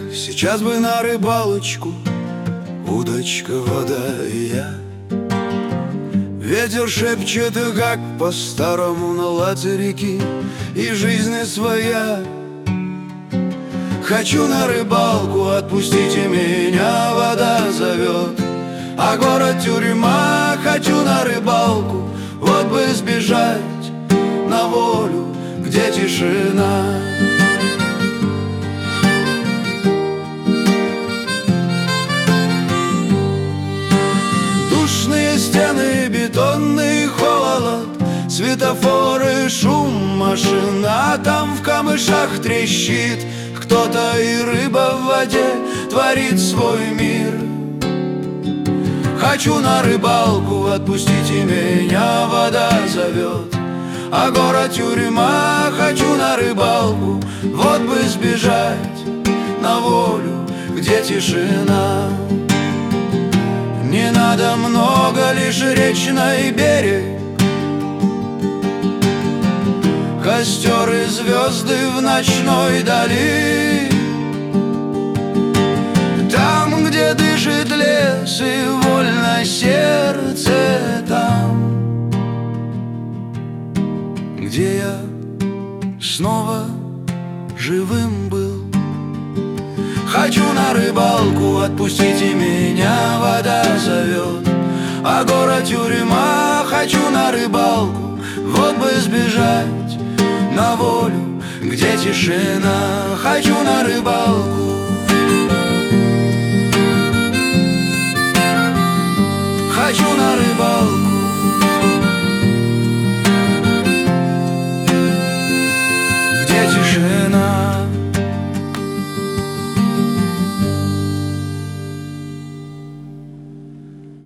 Сейчас бы на рыбалочку, удочка, вода и я. Ветер шепчет, как по-старому на лаце реки, и жизнь своя. Хочу на рыбалку, отпустите меня, вода зовет. А город тюрьма, хочу на рыбалку, вот бы сбежать на волю, где тишина. Душные стены, бетонный холод, светофоры, шум машин, а там в камышах трещит кто-то, и рыба в воде творит свой мир. Хочу на рыбалку, отпустите меня, вода зовет. А город тюрьма, хочу на рыбалку, вот бы сбежать на волю, где тишина. Не надо много, лишь речной берег, костер и звезды в ночной дали. Там, где дышит лес и вольно сердце, там, где я снова живым был. Хочу на рыбалку, отпустите меня, вода зовет. А город тюрьма, хочу на рыбалку, вот бы сбежать на волю, где тишина. Хочу на рыбалку.